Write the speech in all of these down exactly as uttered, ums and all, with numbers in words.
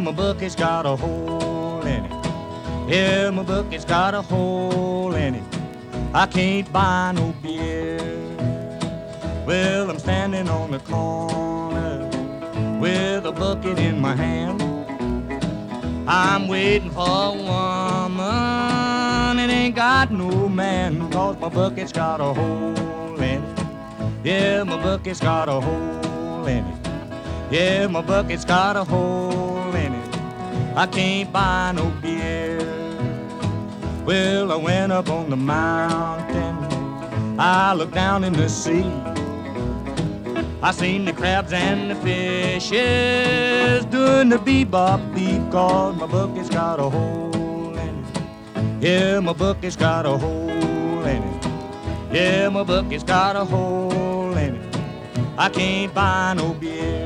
my bucket's got a hole in it. Yeah, my bucket's got a hole in it. I can't buy no beer. Well, I'm standing on the corner with a bucket in my hand. I'm waiting for a woman, it ain't got no man, 'cause my bucket's got a hole in it. Yeah, my bucket's got a hole in it. Yeah, my bucket's got a hole in it. I can't buy no beer. Well, I went up on the mountain, I looked down in the sea. I seen the crabs and the fishes doing the bebop beat, 'cause my bucket's got a hole in it. Yeah, my bucket's got a hole in it. Yeah, my bucket's got a hole in it. I can't buy no beer.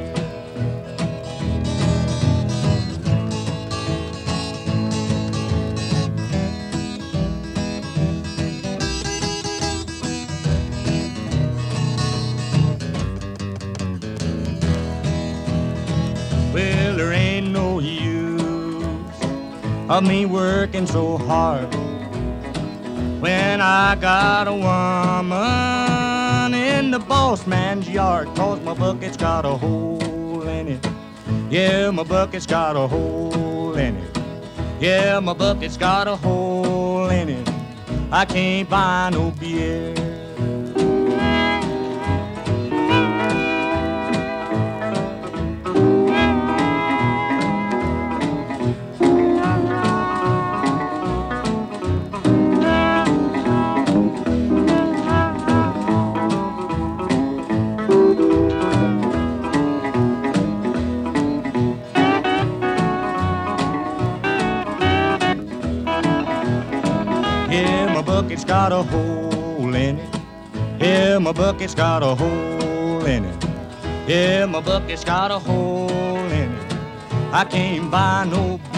Well, there ain't no use of me working so hard when I got a woman in the boss man's yard, 'cause my bucket's got a hole in it. Yeah, my bucket's got a hole in it. Yeah, my bucket's got a hole in it. I can't buy no beer. Yeah, my bucket's got a hole in it. Yeah, my bucket's got a hole in it. Yeah, my bucket's got a hole in it. I can't buy no